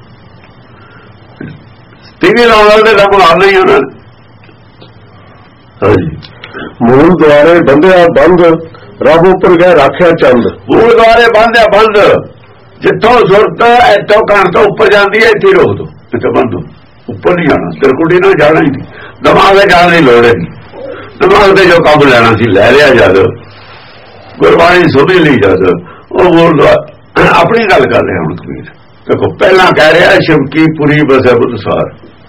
ਟੀਵੀ ਲਾਉਣ ਵਾਲੇ ਦੇ ਡੰਗ ਮਾਰਨਾ ਹੀ ਉਹਨਾਂ ਨੇ। ਹਾਂਜੀ, ਮੂਲ ਦੁਆਰੇ ਬੰਦਿਆ ਬੰਦ, ਰੱਬ ਉੱਪਰ ਗਏ ਰਾਖਿਆ ਚੰਦ। ਮੂਲ ਦੁਆਰੇ ਬੰਦਿਆ ਬੰਦ, ਜਿੱਥੋਂ ਸੁਰਤ ਇੱਥੋਂ ਕਣ ਤੋਂ ਉੱਪਰ ਜਾਂਦੀ ਹੈ ਇੱਥੇ ਰੋਕ ਦੋ, ਇੱਥੇ ਬੰਦ। ਉੱਪਰ ਨਹੀਂ ਜਾਣਾ, ਤਿਰਕੁਟੀ ਨਾਲ ਜਾਣਾ ਹੀ ਨਹੀਂ। ਦਿਮਾਗ ਦੇ ਜਾਣ ਦੀ ਲੋੜ ਹੈ ਨਹੀਂ। ਦਿਮਾਗ ਦੇ ਜੋ ਕੰਮ ਲੈਣਾ ਸੀ ਲੈ ਲਿਆ ਜਦ, ਗੁਰਬਾਣੀ ਸੁਣੀ ਲਈ ਜਦ। ਉਹ ਮੂਲ ਦੁਆਰਾ ਆਪਣੀ ਗੱਲ ਕਰ ਰਿਹਾ ਹੁਣ ਕਬੀਰ। ਦੇਖੋ ਪਹਿਲਾਂ ਕਹਿ ਰਿਹਾ ਸ਼ਿਵਕੀ ਪੁਰੀ ਬਸੇ ਬੁੱਧਸਾਰ,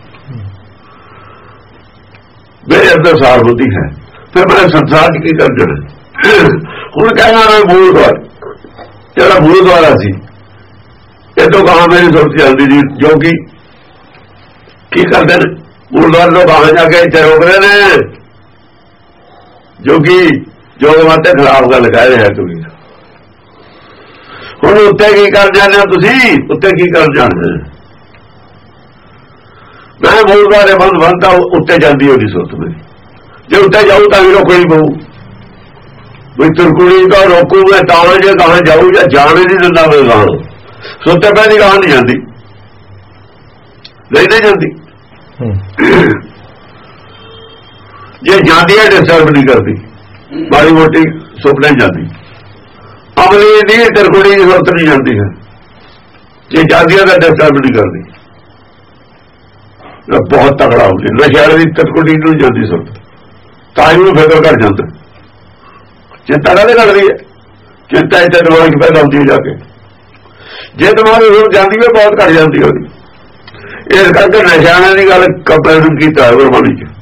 ਮੇਰੇ ਅੰਦਰ ਸਾਰ ਬੁੱਧੀ ਹੈ, ਫਿਰ ਮੈਂ ਸੰਸਾਰ ਚ ਕੀ ਕਰ ਦੇਣਾ। ਹੁਣ ਕਹਿਣਾ ਮੈਂ ਮੂਲ ਦੁਆਰਾ, ਜਿਹੜਾ ਮੂਲ ਦੁਆਰਾ ਸੀ ਇਹ ਤੋਂ ਕਹਾਂ ਮੇਰੀ ਸੁਰਤ ਚੱਲਦੀ ਜੀ। ਜੋਗੀ ਕੀ ਕਰਦੇ ਨੇ? ਮੂਲ ਦੁਆਰੇ ਤੋਂ ਬਾਹਰ ਜਾ ਕੇ ਇੱਥੇ ਰੋਕਦੇ ਨੇ। ਜੋਗੀ ਜੋਗ ਮਾਤੇ ਖਿਲਾਫ ਗੱਲ ਕਹਿ ਰਿਹਾ ਤੁਸੀਂ। ਹੁਣ ਉੱਤੇ ਕੀ ਕਰ ਜਾਂਦੇ ਹੋ ਤੁਸੀਂ? ਉੱਤੇ ਕੀ ਕਰ ਜਾਂਦੇ? ਮੈਂ ਮੂਲ ਦੁਆਰੇ ਬੰਦ ਬੰਦਾ ਉੱਤੇ ਜਾਂਦੀ ਹੋਣੀ ਸੁਰਤ ਮੇਰੀ। ਜੇ ਉੱਤੇ ਜਾਊ ਤਾਂ ਵੀ ਰੋਕਣੀ ਪਊ। ਵੀ ਤਿਰਕੁੜੀ ਦਾ ਰੋਕੂ ਮੈਂ ਤਾਂ ਜੇ ਕਹਾਂ ਜਾਊ, ਜਾਂ ਜਾਣ ਹੀ ਨਹੀਂ ਦਿੰਦਾ ਮੈਂ ਗਾਂ। ਸੁੱਤੇ ਪੈ ਦੀ ਗਾਂ ਨਹੀਂ ਜਾਂਦੀ, ਨਹੀਂ ਜਾਂਦੀ। ਜੇ ਜਾਂਦੀ ਹੈ ਡਿਸਟਰਬ ਨਹੀਂ ਕਰਦੀ, ਮਾੜੀ ਮੋਟੀ ਸੁਪਨੇ ਜਾਂਦੀ। ਅਮਲੀ ਦੀ ਤਿਰਕੁੜੀ ਦੀ ਸੁਰਤ ਨਹੀਂ ਜਾਂਦੀ ਹੈ, ਜੇ ਜਾਂਦੀ ਹੈ ਤਾਂ ਡਿਸਟਰਬ ਨਹੀਂ ਕਰਦੀ। ਬਹੁਤ ਤਕੜਾ ਹੋ ਗਿਆ ਨਸ਼ੇ ਵਾਲੇ ਦੀ ਤਿਰਕੁੜੀ ਨੂੰ ਜਾਂਦੀ ਸੁਰਤ, ਤਾਂ ਹੀ ਉਹਨੂੰ ਫਿਕਰ ਕਰ ਜਾਂਦਾ। ਚਿੰਤਾ ਕਾਹਦੇ ਕਰਦੀ ਹੈ? ਚਿੰਤਾ ਇੱਥੇ ਦਿਮਾਗ ਚ ਪੈਦਾ ਹੁੰਦੀ ਜਾ ਕੇ। ਜੇ ਦਿਮਾਗ ਹੁਣ ਜਾਂਦੀ ਹੈ ਬਹੁਤ ਘੱਟ ਜਾਂਦੀ ਉਹਦੀ। ਇਸ ਕਰਕੇ ਨਸ਼ਿਆਂ ਦੀ ਗੱਲ ਕੰਪੈਰੀਜ਼ਨ ਕੀਤਾ ਗੁਰਬਾਣੀ ਚ।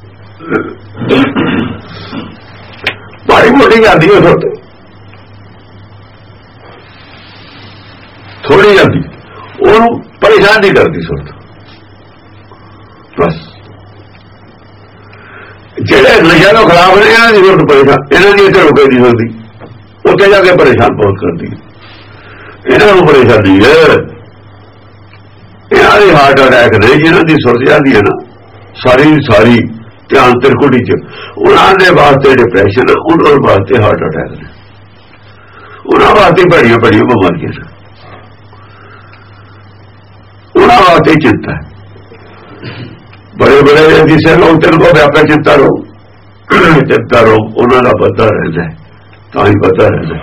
ਮਾੜੀ ਮੋਟੀ ਜਾਂਦੀ ਹੈ ਸੁਰਤ, ਥੋੜੀ ਜਾਂਦੀ, ਉਹਨੂੰ ਪਰੇਸ਼ਾਨ ਨਹੀਂ ਕਰਦੀ ਸੁਰਤ। ਬਸ ਜਿਹੜੇ ਨਸ਼ਿਆਂ ਤੋਂ ਖਿਲਾਫ ਨੇ ਇਹਨਾਂ ਦੀ ਸੁਰਤ ਪਰੇਸ਼ਾਨ, ਇਹਨਾਂ ਦੀ ਇੱਥੇ ਰੁਕੇ ਨਹੀਂ ਸਕਦੀ, ਉੱਥੇ ਜਾ ਕੇ ਪਰੇਸ਼ਾਨ ਬਹੁਤ ਕਰਦੀ ਹੈ। ਇਹਨਾਂ ਨੂੰ ਪਰੇਸ਼ਾਨੀ ਹੈ, ਇਹਨਾਂ ਦੇ ਹਾਰਟ ਅਟੈਕ ਨੇ ਜਿਹਨਾਂ ਦੀ ਸੁਰਤ ਜਾਂਦੀ ਹੈ ਨਾ ਸਾਰੀ ਸਾਰੀ ਧਿਆਨ ਤਿਰਕੁੜੀ ਚ, ਉਹਨਾਂ ਦੇ ਵਾਸਤੇ ਡਿਪਰੈਸ਼ਨ, ਉਹਨਾਂ ਵਾਸਤੇ ਹਾਰਟ ਅਟੈਕ ਨੇ, ਉਹਨਾਂ ਵਾਸਤੇ ਬੜੀਆਂ ਬੜੀਆਂ ਬਿਮਾਰੀਆਂ ਨੇ, ਉਹਨਾਂ ਵਾਸਤੇ ਚਿੰਤਾ। ਬੜੇ ਬੜੇ ਜਿਸੇ ਲੋਕ ਤੇਰੇ ਕੋ ਵਿਆਪਕ ਚਿੰਤਾ ਰੋ ਚਿੰਤਾ ਰੋ ਉਹਨਾਂ ਦਾ ਪਤਾ ਰਹਿੰਦਾ, ਤਾਂ ਹੀ ਪਤਾ ਰਹਿੰਦਾ।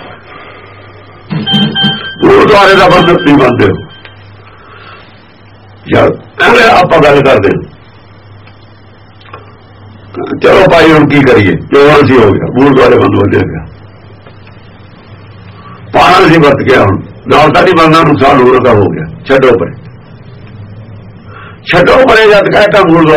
ਗੁਰਦੁਆਰੇ ਦਾ ਬੰਦਕ ਨਹੀਂ ਮੰਨਦੇ ਹੋ ਯਾਰ, ਆਪਾਂ ਗੱਲ ਕਰਦੇ ਚਲੋ ਭਾਈ ਹੁਣ ਕੀ ਕਰੀਏ, ਜੋ ਅਸੀਂ ਹੋ ਗਿਆ ਗੁਰਦੁਆਰੇ ਬੰਦ ਹੋ ਗਿਆ, ਪਾਣਾ ਸੀ ਵਰਤ ਗਿਆ। ਹੁਣ ਨਾਲ ਤਾਂ ਨਹੀਂ ਬਣਨਾ, ਨੁਕਸਾਨ ਹੋਰ ਦਾ ਹੋ ਗਿਆ। ਛੱਡੋ ਪਰੇ, ਛੱਡੋ ਪਰੇ ਜਦ ਕਹਿਤਾ ਮੂਲ